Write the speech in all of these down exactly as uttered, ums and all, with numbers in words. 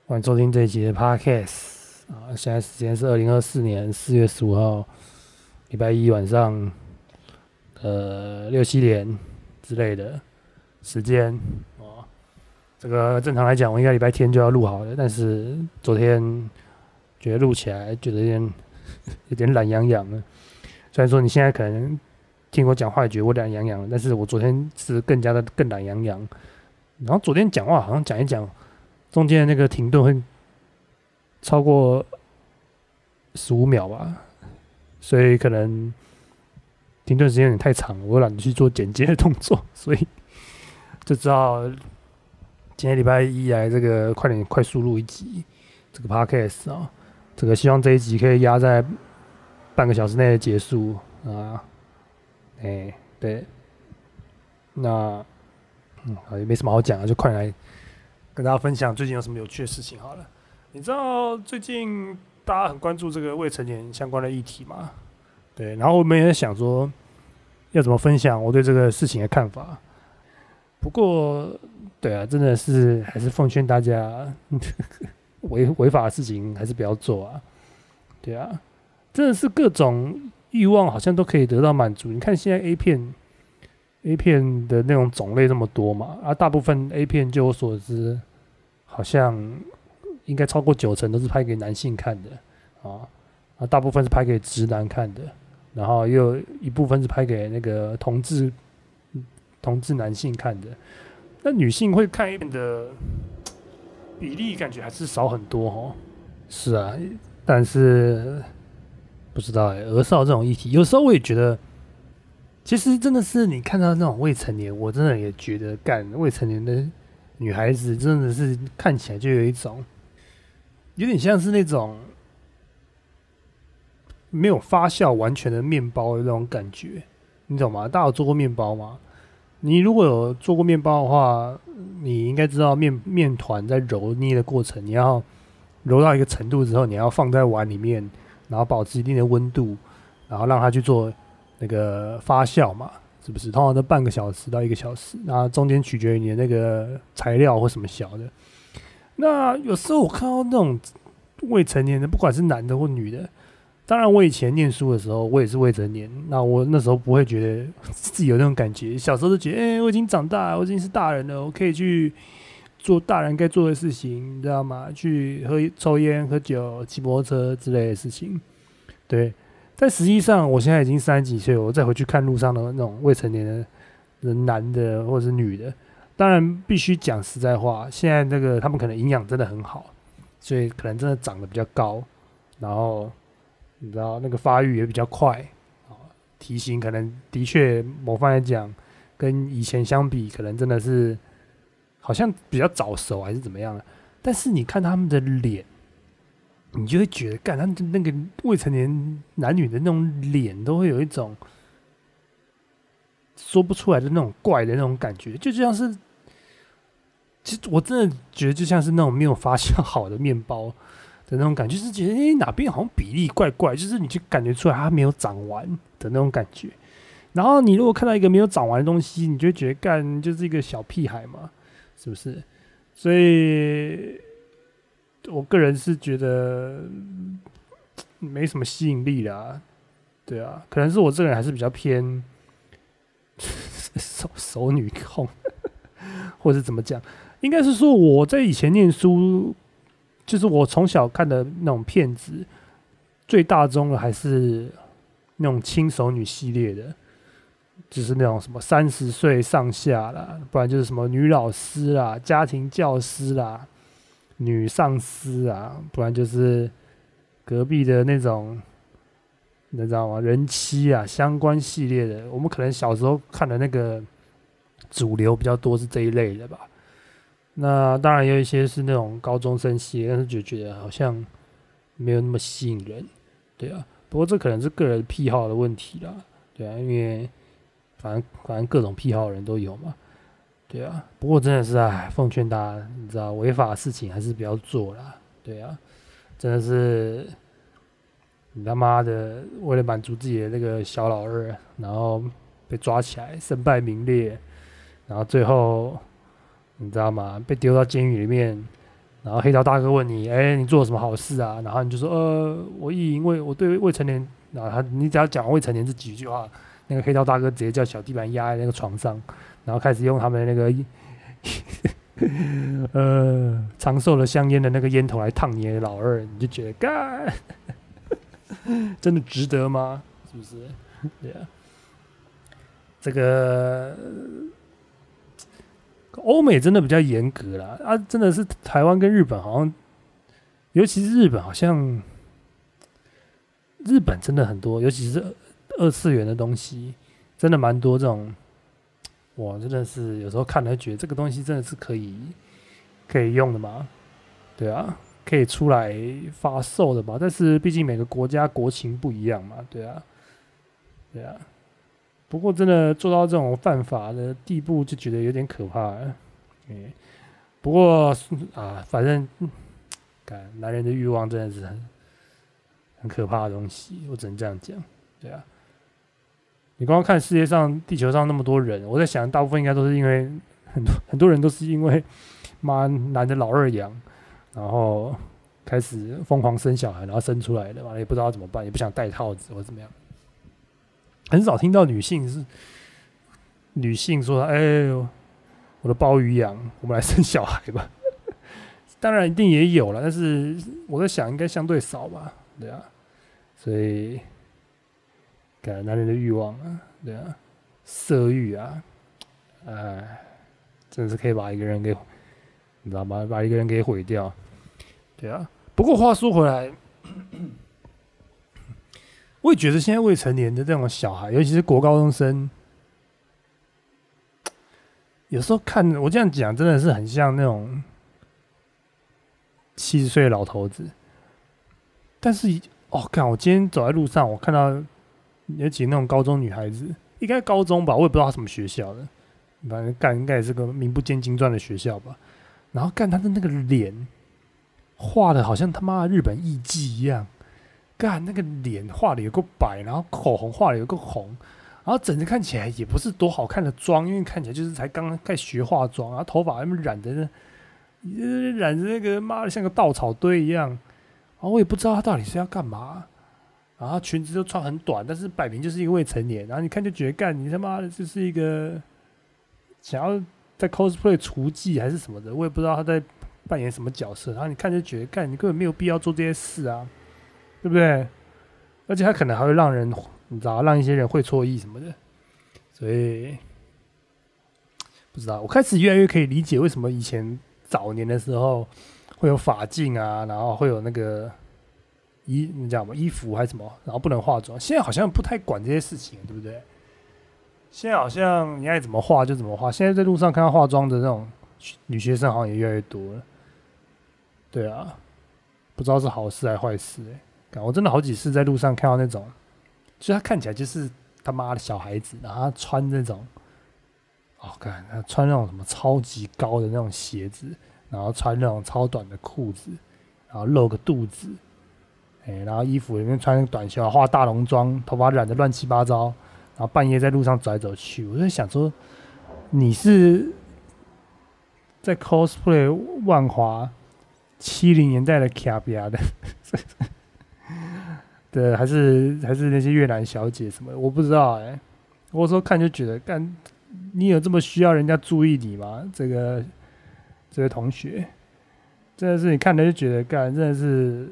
欢迎收听这一集的 Podcast 啊！现在时间是二零二四年四月十五号，礼拜一晚上，呃六七点之类的时间哦。这个正常来讲，我应该礼拜天就要录好了，但是昨天觉得录起来觉得有点有点懒洋洋的。虽然说你现在可能听我讲话也觉得我懒洋洋的，但是我昨天是更加的更懒洋洋。然后昨天讲话好像讲一讲。中间的那个停顿会超过十五秒吧，所以可能停顿时间有点太长了，我懒得去做剪接的动作，所以就知道今天礼拜一来这个快点快速录一集这个 podcast 啊，这个希望这一集可以压在半个小时内的结束啊，哎、欸、对，那嗯好也没什么好讲的，就快点来。跟大家分享最近有什么有趣的事情好了。你知道最近大家很关注这个未成年相关的议题吗？对，然后我们也在想说要怎么分享我对这个事情的看法。不过，对啊，真的是还是奉劝大家违违法的事情还是不要做啊。对啊，真的是各种欲望好像都可以得到满足。你看现在 A 片。A 片的那种种类这么多嘛，啊，大部分 A 片就我所知，好像应该超过九成都是拍给男性看的啊，啊，大部分是拍给直男看的，然后又有一部分是拍给那个同志同志男性看的。那女性会看 A 片的比例感觉还是少很多哦。是啊，但是不知道哎、欸，儿少这种议题，有时候我也觉得。其实真的是你看到那种未成年，我真的也觉得干未成年的女孩子真的是看起来就有一种，有点像是那种没有发酵完全的面包的那种感觉，你懂吗？大家有做过面包吗？你如果有做过面包的话，你应该知道面面团在揉捏的过程，你要揉到一个程度之后，你要放在碗里面，然后保持一定的温度，然后让它去做。那个发酵嘛，是不是？通常都半个小时到一个小时，那中间取决于你的那个材料或什么小的。那有时候我看到那种未成年的，不管是男的或女的，当然我以前念书的时候，我也是未成年，那我那时候不会觉得自己有那种感觉，小时候就觉得，哎、欸，我已经长大了，我已经是大人了，我可以去做大人该做的事情，你知道吗？去喝抽烟、喝酒、骑摩托车之类的事情，对。但实际上，我现在已经三十几岁，我再回去看路上的那种未成年的男的或者是女的，当然必须讲实在话，现在那个他们可能营养真的很好，所以可能真的长得比较高，然后你知道那个发育也比较快，体型可能的确某方来讲，跟以前相比，可能真的是好像比较早熟还是怎么样的。但是你看他们的脸。你就会觉得，干他那个未成年男女的那种脸，都会有一种说不出来的那种怪的那种感觉，就像是，其实我真的觉得就像是那种没有发酵好的面包的那种感觉，就是觉得哎、欸、哪边好像比例怪怪，就是你就感觉出来它没有长完的那种感觉。然后你如果看到一个没有长完的东西，你就会觉得干就是一个小屁孩嘛，是不是？所以。我个人是觉得没什么吸引力啦，对啊，可能是我这个人还是比较偏熟熟女控，或是怎么讲？应该是说我在以前念书，就是我从小看的那种片子，最大宗的还是那种轻熟女系列的，就是那种什么三十岁上下啦，不然就是什么女老师啦、家庭教师啦。女上司啊，不然就是隔壁的那种，你知道吗？人妻啊，相关系列的，我们可能小时候看的那个主流比较多是这一类的吧。那当然有一些是那种高中生系列，但是就觉得好像没有那么吸引人，对啊。不过这可能是个人癖好的问题啦，对啊，因为反正反正各种癖好的人都有嘛。对啊，不过真的是哎，奉劝大家，你知道违法的事情还是不要做啦。对啊，真的是你他妈的为了满足自己的那个小老二，然后被抓起来，身败名裂，然后最后你知道吗？被丢到监狱里面， 然后黑道大哥问你，哎，你做了什么好事啊？然后你就说，呃，我意淫未我对未成年，啊，他你只要讲未成年这几句话，那个黑道大哥直接叫小地板压在那个床上，然后开始用他们那个呃长寿的香烟的那个烟头来烫你的老二，你就觉得干，真的值得吗？是不是？对啊，这个欧美真的比较严格啦，啊，真的是台湾跟日本好像，尤其是日本好像，日本真的很多，尤其是二次元的东西，真的蛮多这种，哇，真的是有时候看了觉得这个东西真的是可以可以用的嘛，对啊，可以出来发售的嘛，但是毕竟每个国家国情不一样嘛，对啊，对啊。不过真的做到这种犯法的地步，就觉得有点可怕了。嗯，不过啊，反正，感男人的欲望真的是很很可怕的东西，我只能这样讲。对啊，你光看世界上、地球上那么多人，我在想，大部分应该都是因为很多很多人都是因为妈男的老二养，然后开始疯狂生小孩，然后生出来的，完了也不知道怎么办，也不想戴套子或怎么样。很少听到女性是女性说：“哎、欸，我的鲍鱼养，我们来生小孩吧。”当然一定也有了，但是我在想，应该相对少吧，对啊。所以，感男人的欲望啊，对啊，色欲啊，哎，真的是可以把一个人给，你知道吗？把一个人给毁掉，对啊。不过话说回来。我也觉得现在未成年的这种小孩，尤其是国高中生，有时候看我这样讲，真的是很像那种七十岁的老头子。但是，哦，看我今天走在路上，我看到有几个那种高中女孩子，应该高中吧，我也不知道她什么学校的，反正干应该也是个名不见经传的学校吧。然后干她的那个脸，画的好像他妈的日本艺妓一样。干那个脸画的有够白，然后口红画的有够红，然后整个看起来也不是多好看的妆，因为看起来就是才刚开始学化妆，然后头发那么染的，染的那个妈的像个稻草堆一样，然后我也不知道他到底是要干嘛，然后裙子都穿很短，但是摆明就是一个未成年，然后你看就觉得干你他妈的就是一个想要在 cosplay 厨妓还是什么的，我也不知道他在扮演什么角色，然后你看就觉得干你根本没有必要做这些事啊。对不对？而且他可能还会让人，你知道，让一些人会错意什么的，所以不知道。我开始越来越可以理解为什么以前早年的时候会有发镜啊，然后会有那个衣，你讲嘛，衣服还是什么，然后不能化妆。现在好像不太管这些事情，对不对？现在好像你爱怎么化就怎么化。现在在路上看到化妆的那种女学生好像也越来越多了。对啊，不知道是好事还是坏事哎、欸。我真的好几次在路上看到那种，就是他看起来就是他妈的小孩子，然后他穿那种，哦，看他穿那种什么超级高的那种鞋子，然后穿那种超短的裤子，然后露个肚子，哎、欸，然后衣服里面穿短袖，化大浓妆，头发染得乱七八糟，然后半夜在路上走来走去，我就在想说，你是在 cosplay 万华七零年代的卡比亚的。对，还是还是那些越南小姐什么的，我不知道哎、欸。我说看就觉得，干，你有这么需要人家注意你吗？这个这位同学，真的是你看了就觉得，干，真的是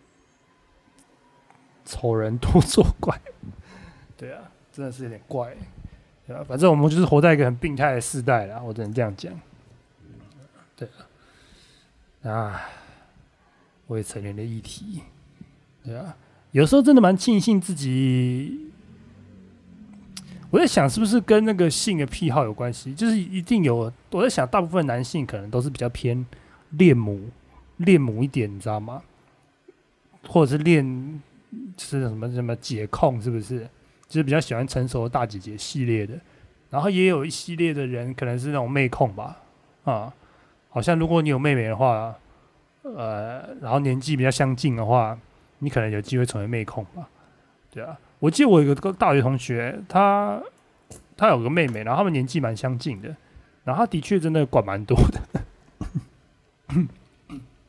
丑人多作怪。对啊，真的是有点怪、欸。对啊，反正我们就是活在一个很病态的世代啦，我只能这样讲。对啊，啊，未成年的议题，对啊。有时候真的蛮庆幸自己，我在想是不是跟那个性的癖好有关系？就是一定有，我在想大部分男性可能都是比较偏恋母、恋母一点，你知道吗？或者是恋就是什么什么姐控，是不是？就是比较喜欢成熟的大姐姐系列的，然后也有一系列的人可能是那种妹控吧，啊，好像如果你有妹妹的话，呃，然后年纪比较相近的话。你可能有机会成为妹控吧，对啊。我记得我有个大学同学，他他有个妹妹，然后他们年纪蛮相近的，然后他的确真的管蛮多的，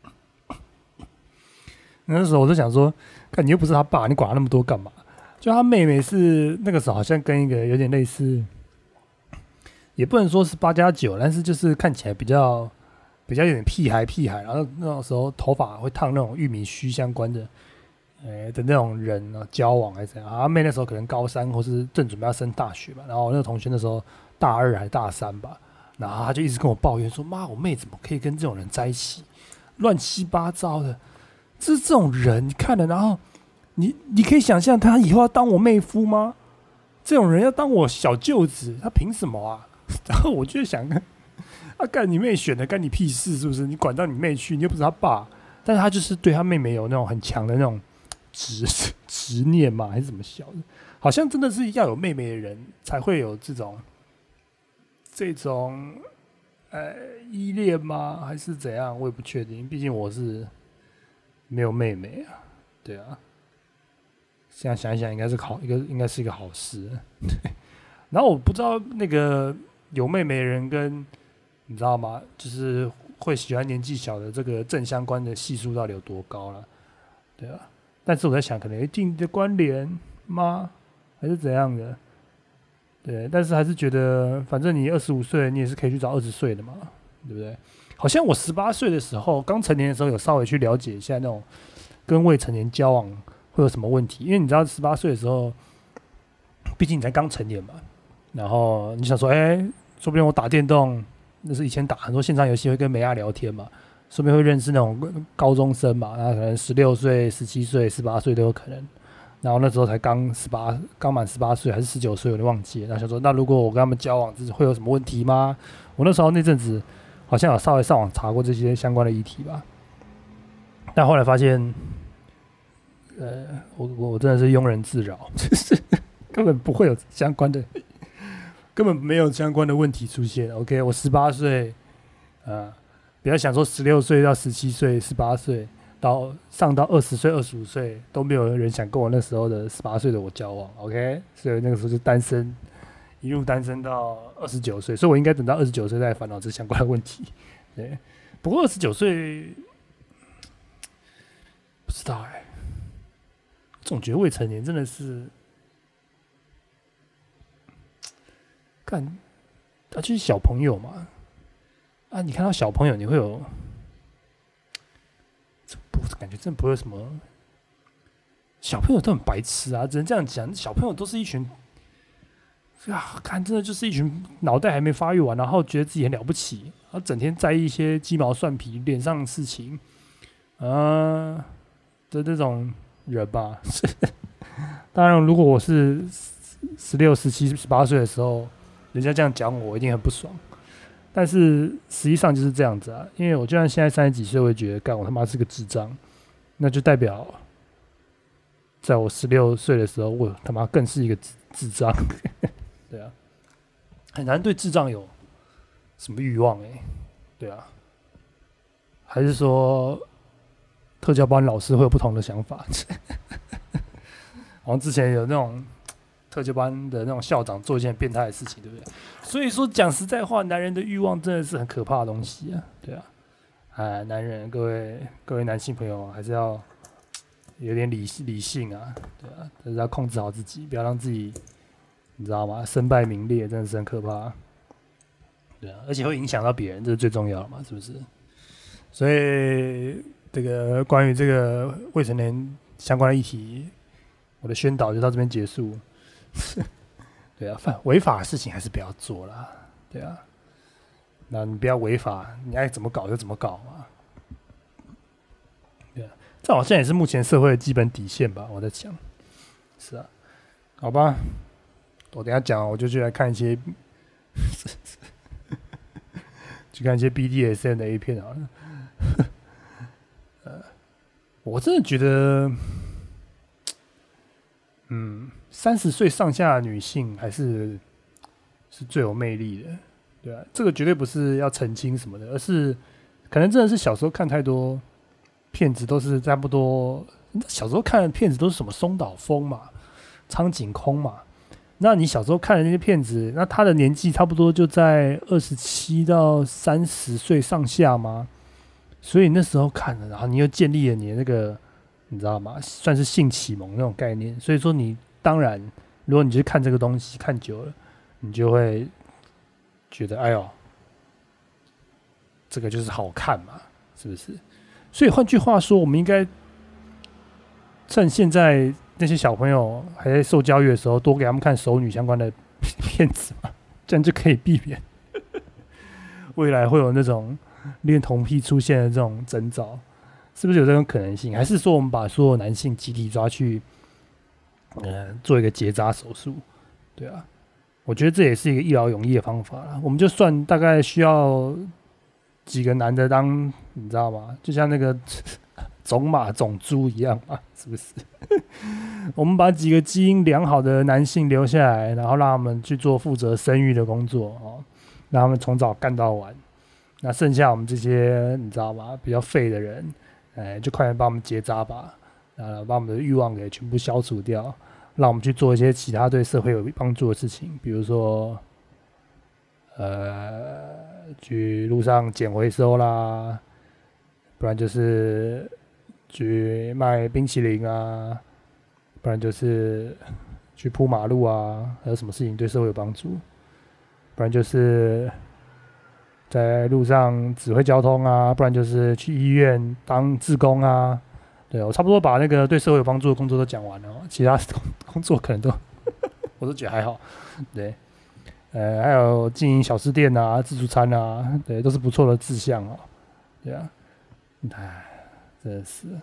那时候我就想说，看你又不是他爸，你管他那么多干嘛？就他妹妹是那个时候好像跟一个有点类似，也不能说是八加九，但是就是看起来比较比较有点屁孩屁孩，然后那种时候头发会烫那种玉米须相关的，呃的那种人啊交往还是怎样？他妹那时候可能高三或是正准备要升大学吧，然后我那个同学那时候大二还是大三吧，然后他就一直跟我抱怨说：“妈，我妹怎么可以跟这种人在一起？乱七八糟的，这这种人你看了，然后。”你你可以想象他以后要当我妹夫吗？这种人要当我小舅子，他凭什么啊？然后我就想，啊，干你妹选的，干你屁事是不是？你管到你妹去，你又不是他爸。但是他就是对他妹妹有那种很强的那种执执念嘛，还是怎么小的？好像真的是要有妹妹的人才会有这种这种呃依恋吗？还是怎样？我也不确定，毕竟我是没有妹妹啊，对啊。现在想一想，应该是好一个，应该是一个好事。然后我不知道那个有妹妹的人跟你知道吗？就是会喜欢年纪小的这个正相关的系数到底有多高了？对啊。但是我在想，可能有一定的关联吗？还是怎样的？对，但是还是觉得，反正你二十五岁，你也是可以去找二十岁的嘛，对不对？好像我十八岁的时候，刚成年的时候，有稍微去了解一下那种跟未成年交往。会有什么问题？因为你知道，十八岁的时候，毕竟你才刚成年嘛，然后你想说，哎、欸，说不定我打电动，那是以前打很多线上游戏会跟美亚聊天嘛，说不定会认识那种高中生嘛，然后可能十六岁、十七岁、十八岁都有可能。然后那时候才刚十八，刚满十八岁还是十九岁，我就忘记了。然后想说，那如果我跟他们交往，会有什么问题吗？我那时候那阵子好像有稍微上网查过这些相关的议题吧，但后来发现。呃，我我真的是庸人自扰，就是根本不会有相关的，根本没有相关的问题出现。OK， 我十八岁，呃，不要想说十六岁到十七岁、十八岁到上到二十岁、二十五岁都没有人想跟我那时候的十八岁的我交往。OK， 所以那个时候就单身，一路单身到二十九岁，所以我应该等到二十九岁再烦恼这相关的问题。对，不过二十九岁不知道哎、欸。总觉得未成年真的是，看，他、啊、就是小朋友嘛，啊，你看到小朋友，你会有，不感觉真的不会有什么，小朋友都很白痴啊，只能这样讲，小朋友都是一群，啊，看真的就是一群脑袋还没发育完，然后觉得自己很了不起，然后整天在意一些鸡毛蒜皮、脸上的事情，啊的这种。人吧，当然，如果我是十六、十七、十八岁的时候，人家这样讲我，我一定很不爽。但是实际上就是这样子啊，因为我就算现在三十几岁，我会觉得，干我他妈是个智障，那就代表在我十六岁的时候，我他妈更是一个智智障。对啊，很难对智障有什么欲望哎、欸，对啊，还是说？特教班老师会有不同的想法，好像之前有那种特教班的那种校长做一件变态的事情，对不对？所以说讲实在话，男人的欲望真的是很可怕的东西啊，对啊，哎，男人，各位各位男性朋友还是要有点理理性啊，对啊，但是要控制好自己，不要让自己，你知道吗？身败名裂真的是很可怕，对啊，而且会影响到别人，这是最重要的嘛，是不是？所以。这个关于这个未成年相关的议题，我的宣导就到这边结束。对啊，犯违法的事情还是不要做啦。对啊，那你不要违法，你爱怎么搞就怎么搞嘛。对啊，这好像也是目前社会的基本底线吧？我在想，是啊，好吧，我等一下讲，我就去来看一些，去看一些 B D S M 的 A 片好了。我真的觉得，嗯，三十岁上下的女性还是是最有魅力的，对啊，这个绝对不是要澄清什么的，而是可能真的是小时候看太多片子，都是差不多。小时候看的片子都是什么松岛枫嘛、苍井空嘛，那你小时候看的那些片子，那他的年纪差不多就在二十七到三十岁上下吗？所以那时候看了，然后你又建立了你的那个你知道吗？算是性启蒙那种概念。所以说你当然，如果你去看这个东西看久了，你就会觉得，哎呦，这个就是好看嘛，是不是？所以换句话说，我们应该趁现在那些小朋友还在受教育的时候，多给他们看熟女相关的片子嘛，这样就可以避免未来会有那种恋童癖出现的这种征兆，是不是有这种可能性？还是说我们把所有男性集体抓去，呃，做一个结扎手术？对啊，我觉得这也是一个一劳永逸的方法啦。我们就算大概需要几个男的当，你知道吗？就像那个种马种猪一样嘛，是不是？我们把几个基因良好的男性留下来，然后让他们去做负责生育的工作哦，让他们从早干到晚。那剩下我们这些你知道吗？比较废的人，哎，就快点把我们结扎吧，啊，把我们的欲望给全部消除掉，让我们去做一些其他对社会有帮助的事情，比如说，呃，去路上捡回收啦，不然就是去卖冰淇淋啊，不然就是去铺马路啊，还有什么事情对社会有帮助？不然就是在路上指挥交通啊，不然就是去医院当志工啊。对，我差不多把那个对社会有帮助的工作都讲完了，其他工作可能都我都觉得还好。对，呃，还有经营小吃店啊、自助餐啊，对，都是不错的志向啊。对啊，哎，真的是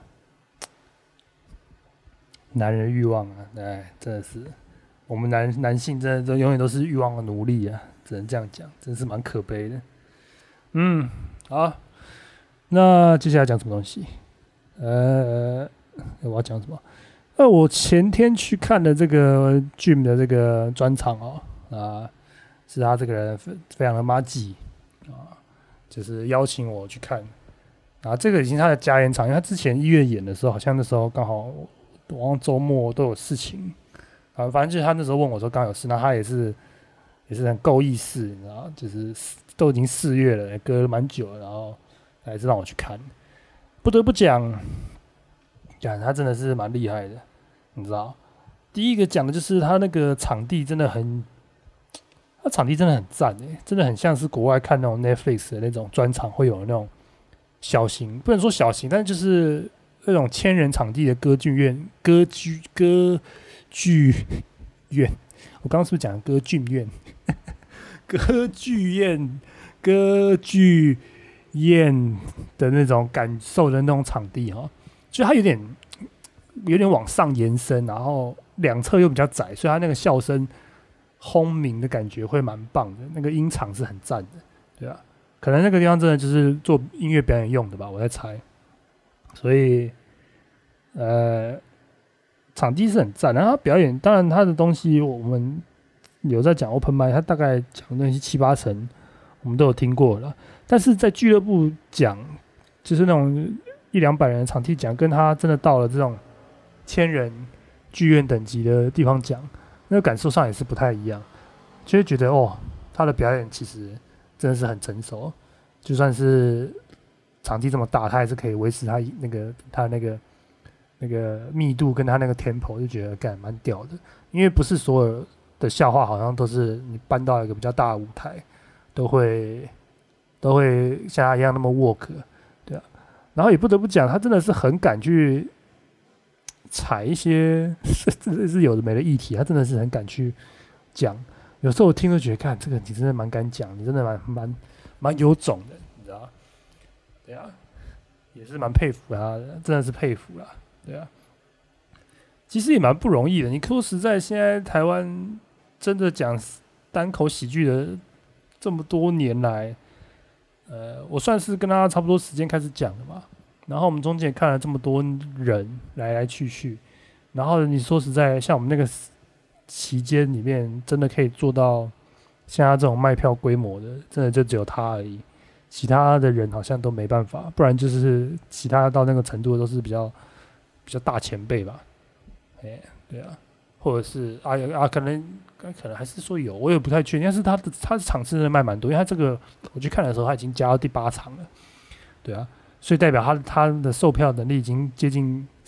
男人欲望啊，哎，真的是我们男男性真的都永远都是欲望的奴隶啊，只能这样讲，真是蛮可悲的。嗯，好，那接下来讲什么东西？呃，我要讲什么？呃，我前天去看的这个 Jim 的这个专场哦，啊，是他这个人非非常的麻吉啊，就是邀请我去看。啊，这个已经是他的加演场，因为他之前一月演的时候，好像那时候刚好往周末都有事情，啊，反正就是他那时候问我说刚有事，那他也是也是很够意思，你知道，就是都已经四月了，隔了蛮久了，然后还是让我去看。不得不讲，讲他真的是蛮厉害的，你知道。第一个讲的就是他那个场地真的很，他场地真的很赞诶，真的很像是国外看那种 Netflix 的那种专场会有那种小型，不能说小型，但就是那种千人场地的歌剧院、歌剧歌剧院。我刚刚是不是讲歌剧院？歌剧院、歌剧院的那种感受的那种场地哈，就它有点有点往上延伸，然后两侧又比较窄，所以它那个笑声轰鸣的感觉会蛮棒的，那个音场是很赞的，对啊，可能那个地方真的就是做音乐表演用的吧，我在猜，所以呃，场地是很赞，然后他表演，当然他的东西我们有在讲 open mic， 他大概讲的东西七八成我们都有听过了，但是在俱乐部讲，就是那种一两百人的场地讲，跟他真的到了这种千人剧院等级的地方讲，那个感受上也是不太一样，就会觉得哦，他的表演其实真的是很成熟，就算是场地这么大，他还是可以维持他那个他那个那个密度跟他那个 tempo， 就觉得干蛮屌的，因为不是所有的笑话好像都是你搬到一个比较大的舞台，都会都会像他一样那么 work， 对啊。然后也不得不讲，他真的是很敢去踩一些是是有的没的议题，他真的是很敢去讲。有时候我听都觉得，看这个你真的蛮敢讲，你真的蛮蛮蛮有种的，你知道吗？对啊，也是蛮佩服他的，真的是佩服啦，对啊。其实也蛮不容易的。你说实在，现在台湾真的讲单口喜剧的这么多年来，呃，我算是跟他差不多时间开始讲的嘛。然后我们中间也看了这么多人来来去去，然后你说实在，像我们那个期间里面，真的可以做到像他这种卖票规模的，真的就只有他而已。其他的人好像都没办法，不然就是其他到那个程度都是比较比较大前辈吧。哎，对啊，或者是啊啊，可能可能还是说有，我也不太确定。但是他的他的场次真的卖蛮多，因为他这个我去看的时候，他已经加到第八场了，对啊，所以代表他他的售票能力已经接近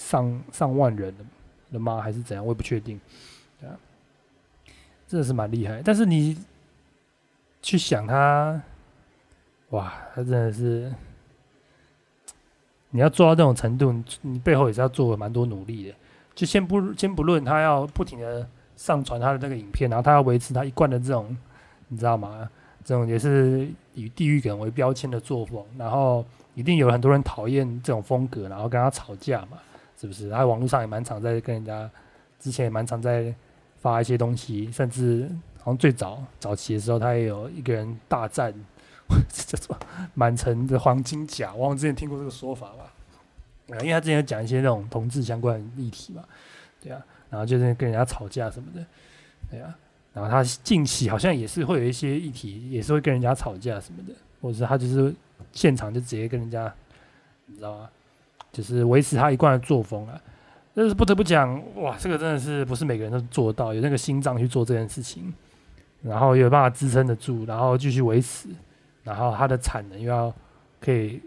上上万人了吗？还是怎样？我也不确定。对啊，真的是蛮厉害。但是你去想他，哇，他真的是，你要做到这种程度，你你背后也是要做蛮多努力的。就先不先不论他要不停的上传他的那个影片，然后他要维持他一贯的这种，你知道吗？这种也是以地域梗为标签的作风，然后一定有很多人讨厌这种风格，然后跟他吵架嘛，是不是？他网络上也蛮常在跟人家，之前也蛮常在发一些东西，甚至好像最早早期的时候，他也有一个人大战，叫做满城的黄金甲，我忘了之前听过这个说法吧？啊，因为他之前有讲一些那种同志相关的议题嘛，对啊，然后就是跟人家吵架什么的，对啊。然后他近期好像也是会有一些议题，也是会跟人家吵架什么的，或者是他就是现场就直接跟人家，你知道吗？就是维持他一贯的作风啊。但是不得不讲，哇，这个真的是不是每个人都做得到，有那个心脏去做这件事情，然后有办法支撑得住，然后继续维持，然后他的产能又要可以，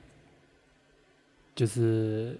就是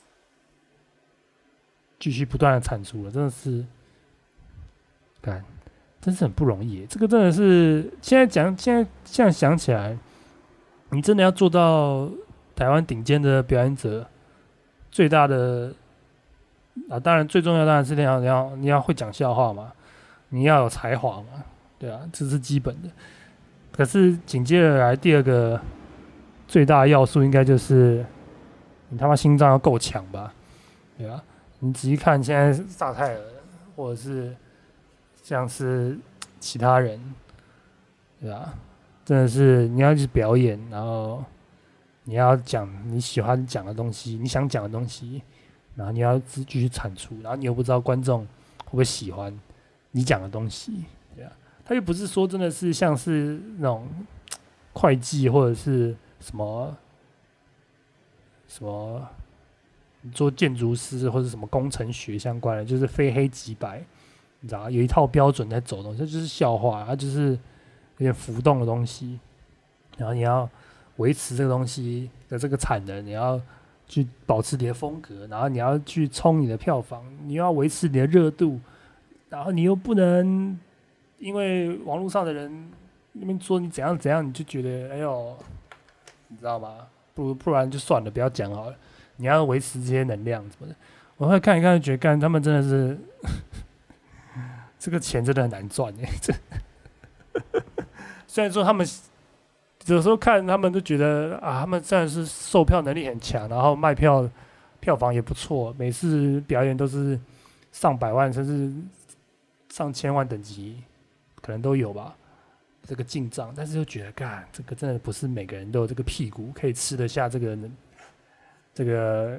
继续不断的产出了，真的是，干。真是很不容易耶，这个真的是现在讲，现在现在想起来，你真的要做到台湾顶尖的表演者，最大的啊，当然最重要当然是你要你要你要会讲笑话嘛，你要有才华嘛，对啊，这是基本的。可是紧接着来第二个最大的要素，应该就是你他妈心脏要够强吧，对啊，你仔细看现在萨泰尔或者是。像是其他人，对吧？真的是你要去表演，然后你要讲你喜欢讲的东西，你想讲的东西，然后你要继续产出，然后你又不知道观众会不会喜欢你讲的东西，对啊。他又不是说真的是像是那种会计或者是什么什么做建筑师或者什么工程学相关的，就是非黑即白。你知道有一套标准在走的东西，这就是笑话，它就是有点浮动的东西。然后你要维持这个东西的这个产能，你要去保持你的风格，然后你要去冲你的票房，你要维持你的热度，然后你又不能因为网络上的人那边说你怎样怎样，你就觉得哎呦，你知道吗？不不然就算了，不要讲好了。你要维持这些能量什么的。我会看一看，觉得干他们真的是。这个钱真的很难赚耶！这虽然说他们有时候看他们都觉得啊，他们虽然是售票能力很强，然后卖票票房也不错，每次表演都是上百万甚至上千万等级，可能都有吧。这个进账，但是又觉得，干这个真的不是每个人都有这个屁股可以吃得下这个这个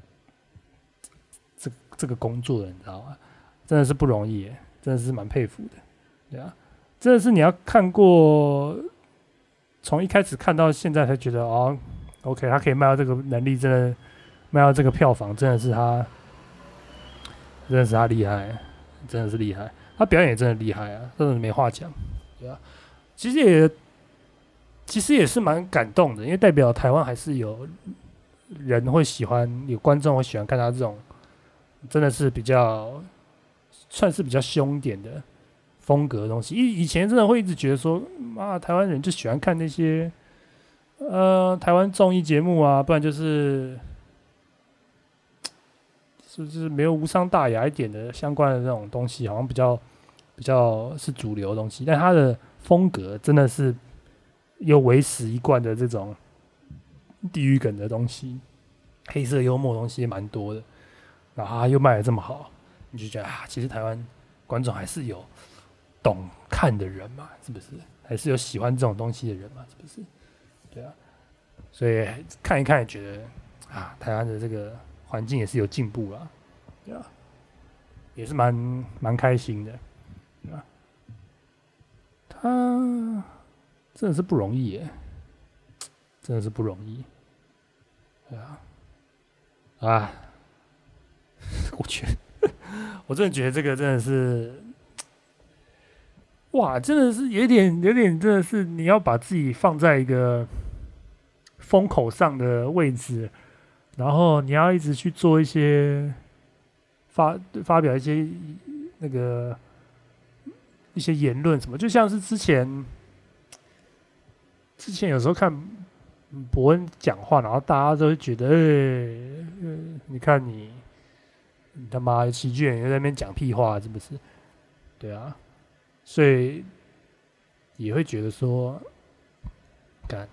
这这个工作的，你知道吗？真的是不容易耶。真的是蛮佩服的，对啊，真的是你要看过，从一开始看到现在才觉得哦 ，OK， 他可以卖到这个能力，真的卖到这个票房，真的是他，真的是他厉害，真的是厉害，他表演也真的厉害啊，真的没话讲，对啊，其实也其实也是蛮感动的，因为代表台湾还是有人会喜欢，有观众会喜欢看他这种，真的是比较。算是比较凶一点的风格的东西，以以前真的会一直觉得说，妈，台湾人就喜欢看那些，呃，台湾综艺节目啊，不然就是，是不是没有无伤大雅一点的相关的那种东西，好像比较比较是主流的东西，但他的风格真的是有维持一贯的这种地域梗的东西，黑色幽默的东西也蛮多的，然后他又卖得这么好。你就觉得啊，其实台湾观众还是有懂看的人嘛，是不是？还是有喜欢这种东西的人嘛，是不是？对啊，所以看一看也觉得啊，台湾的这个环境也是有进步啦，对啊，也是蛮蛮开心的，对吧？他真的是不容易耶，真的是不容易，对啊，啊，我觉得。我真的觉得这个真的是，哇，真的是有点有点，真的是你要把自己放在一个风口上的位置然后你要一直去做一些发发表一些那个一些言论什么，就像是之前之前有时候看伯恩讲话，然后大家都会觉得，哎、欸呃，你看你你他妈喜剧演员在那边讲屁话，是不是？对啊，所以也会觉得说，该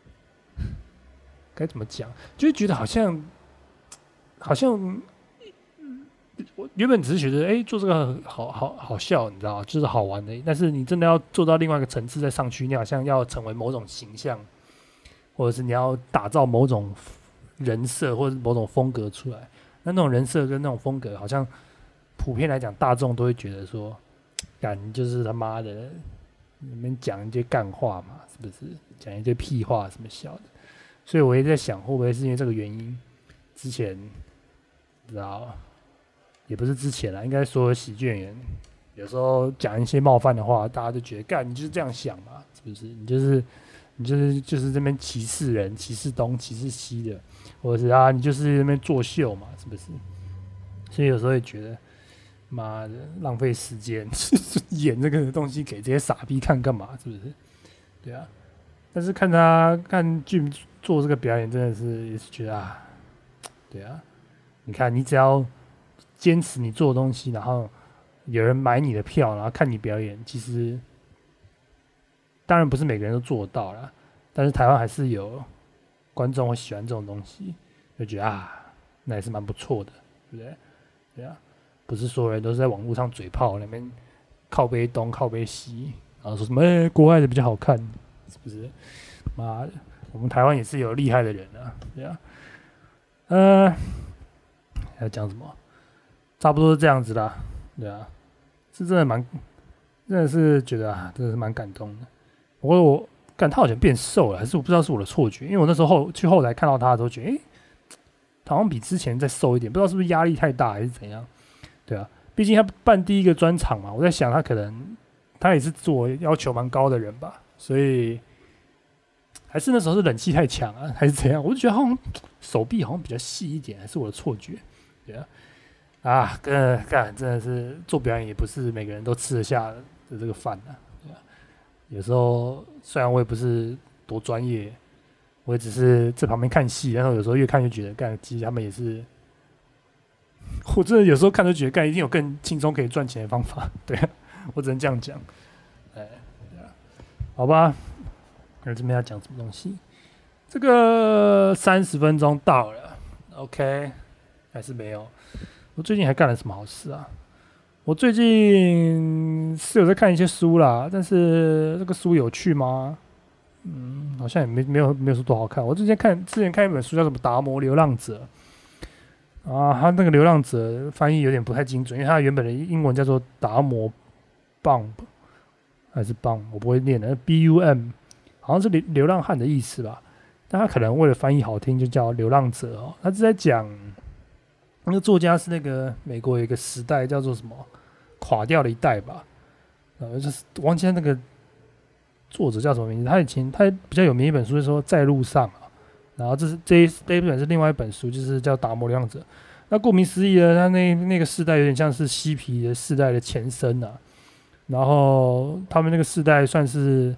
该怎么讲，就会觉得好像好像。我原本只是觉得，哎、欸，做这个好好好笑，你知道，就是好玩的。但是你真的要做到另外一个层次再上去，你好像要成为某种形象，或者是你要打造某种人设或者是某种风格出来。那那种人设跟那种风格，好像普遍来讲，大众都会觉得说，干你就是他妈的，你们讲一些干话嘛，是不是？讲一些屁话什么小的。所以我也在想，会不会是因为这个原因，之前知道。也不是之前啦，应该所有喜剧演员有时候讲一些冒犯的话，大家就觉得干你就是这样想嘛，是不是？你就是你就是就是这边歧视人、歧视东、歧视西的，或者是啊你就是那边作秀嘛，是不是？所以有时候会觉得，妈的浪费时间演这个东西给这些傻逼看干嘛？是不是？对啊。但是看他看 Jim 做这个表演，真的是也是觉得啊，对啊，你看你只要。坚持你做的东西，然后有人买你的票，然后看你表演，其实当然不是每个人都做得到啦，但是台湾还是有观众会喜欢这种东西，就觉得啊，那也是蛮不错的，对不对？对啊，不是所有人都是在网络上嘴炮那边靠背东靠背西，然后说什么、欸、国外的比较好看，是不是？妈的，我们台湾也是有厉害的人啊，对啊，呃，还要讲什么？差不多是这样子啦，对啊，是真的蛮，真的是觉得啊，真的是蛮感动的。不过我感他好像变瘦了，还是我不知道是我的错觉，因为我那时候后去后来看到他的时候，觉得哎、欸，他好像比之前再瘦一点，不知道是不是压力太大还是怎样，对啊，毕竟他办第一个专场嘛，我在想他可能他也是自我要求蛮高的人吧，所以还是那时候是冷气太强啊，还是怎样，我就觉得好像手臂好像比较细一点，还是我的错觉，对啊。啊，跟干真的是做表演也不是每个人都吃得下的这个饭啊，对啊。有时候虽然我也不是多专业，我也只是在旁边看戏，然后有时候越看越觉得干，其实他们也是，我真的有时候看都觉得干一定有更轻松可以赚钱的方法，对啊，我只能这样讲，哎，对啊，好吧，那这边要讲什么东西？这个三十分钟到了 ，OK， 还是没有。我最近还干了什么好事啊？我最近是有在看一些书啦，但是这个书有趣吗？嗯，好像也没没有没有说多好看。我之前看之前看一本书叫什么《达摩流浪者》啊，他那个流浪者翻译有点不太精准，因为他原本的英文叫做达摩 Bump 还是 Bump， 我不会念的 B U M， 好像是流流浪汉的意思吧。但他可能为了翻译好听，就叫流浪者哦。他是在讲。那个作家是那个美国有一个时代叫做什么垮掉的一代吧，呃，就是忘记那个作者叫什么名字。他以前他比较有名一本书是说在路上啊，然后这是这一这一本是另外一本书，就是叫达摩流浪者。那顾名思义呢，他那那个世代有点像是嬉皮的世代的前身啊，然后他们那个世代算是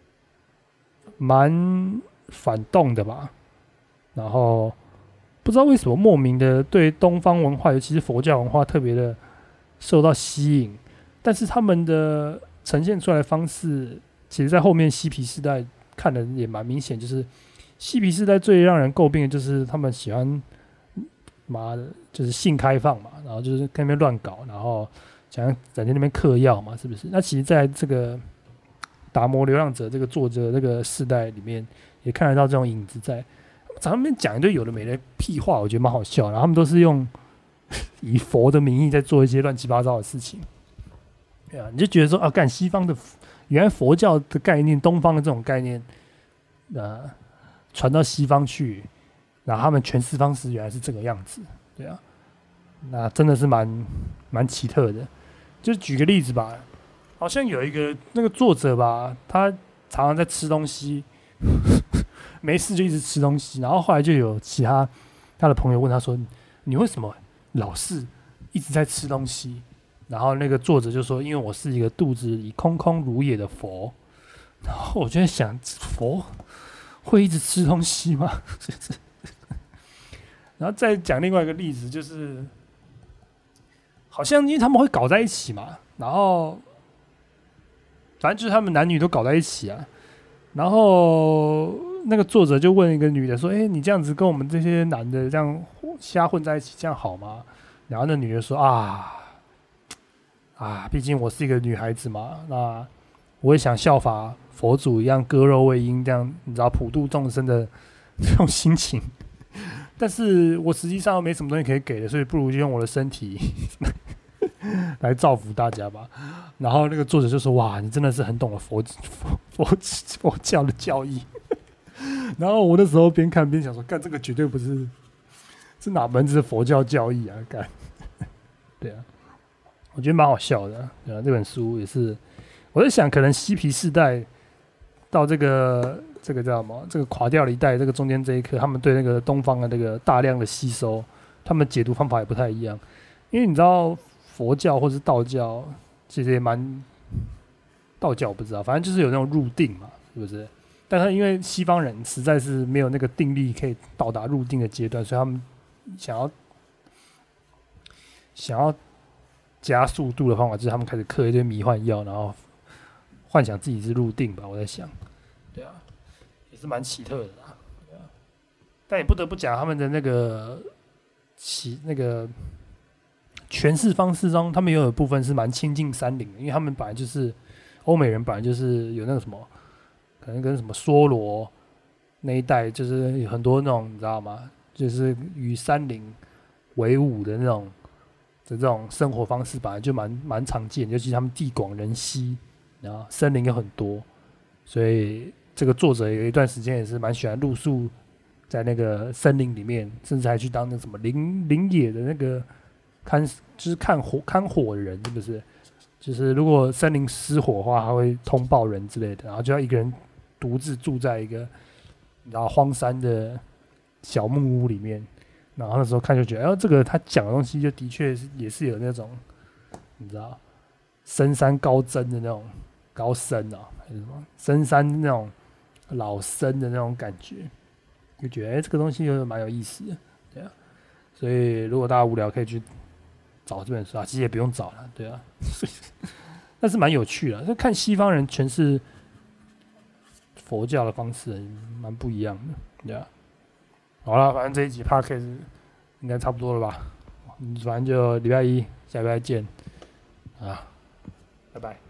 蛮反动的吧，然后。不知道为什么莫名的对东方文化，尤其是佛教文化特别的受到吸引，但是他们的呈现出来的方式，其实在后面嬉皮世代看的也蛮明显，就是嬉皮世代最让人诟病的就是他们喜欢妈的，就是性开放嘛，然后就是在那边乱搞，然后想要在那边嗑药嘛，是不是？那其实在这个达摩流浪者这个作者这个世代里面，也看得到这种影子在。在那边讲一堆有的没的屁话，我觉得蛮好笑。然后他们都是用以佛的名义在做一些乱七八糟的事情，对啊，你就觉得说啊，干西方的原来佛教的概念，东方的这种概念，呃，传到西方去，然后他们诠释方式原来是这个样子，对啊，那真的是蛮蛮奇特的。就举个例子吧，好像有一个那个作者吧，他常常在吃东西。没事就一直吃东西，然后后来就有其他他的朋友问他说：“你为什么老是一直在吃东西？”然后那个作者就说：“因为我是一个肚子里空空如也的佛。”然后我就在想，佛会一直吃东西吗？然后再讲另外一个例子，就是好像因为他们会搞在一起嘛，然后反正就是他们男女都搞在一起啊。然后那个作者就问一个女的说：“哎、欸，你这样子跟我们这些男的这样瞎混在一起，这样好吗？”然后那女的说：“啊啊，毕竟我是一个女孩子嘛，那我也想效法佛祖一样割肉喂鹰，这样你知道普度众生的这种心情。但是我实际上没什么东西可以给的，所以不如就用我的身体来造福大家吧。”然后那个作者就说：“哇，你真的是很懂了佛佛佛佛教的教义。”然后我那时候边看边想说：“干，这个绝对不是是哪门子的佛教教义啊！”干，对啊，我觉得蛮好笑的、啊。对啊，这本书也是，我在想，可能嬉皮士代到这个这个叫什么？这个垮掉了一代，这个中间这一刻，他们对那个东方的那个大量的吸收，他们解读方法也不太一样。因为你知道佛教或是道教，其实也蛮道教我不知道，反正就是有那种入定嘛，是不是？但是因为西方人实在是没有那个定力可以到达入定的阶段，所以他们想要想要加速度的方法，就是他们开始嗑一堆迷幻药，然后幻想自己是入定吧。我在想，对啊，也是蛮奇特的啦。对啊，但也不得不讲他们的那个奇那个诠释方式中，他们也有部分是蛮亲近山林的，因为他们本来就是欧美人，本来就是有那个什么。可能跟什么梭罗那一代，就是有很多那种你知道吗？就是与山林为伍的那种的这种生活方式，本来就蛮蛮常见，尤其他们地广人稀，然后森林有很多，所以这个作者有一段时间也是蛮喜欢露宿在那个森林里面，甚至还去当那什么林林野的那个看，就是看火看火的人，是不是？就是如果森林失火的话，他会通报人之类的，然后就要一个人独自住在一个然后荒山的小木屋里面，然后那时候看就觉得，哎，这个他讲的东西就的确是也是有那种你知道深山高僧的那种高僧啊，还是什么深山那种老僧的那种感觉，就觉得哎，这个东西有蛮有意思的，对啊。所以如果大家无聊可以去找这本书啊，其实也不用找了，对啊。但是蛮有趣的，就看西方人诠释佛教的方式蛮不一样的，对啊。好了，反正这一集 podcast 应该差不多了吧？反正就礼拜一下礼拜见啊，拜拜。